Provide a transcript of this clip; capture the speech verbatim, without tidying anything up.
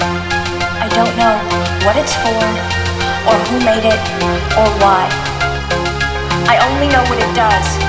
I don't know what it's for, or who made it, or why. I only know what it does.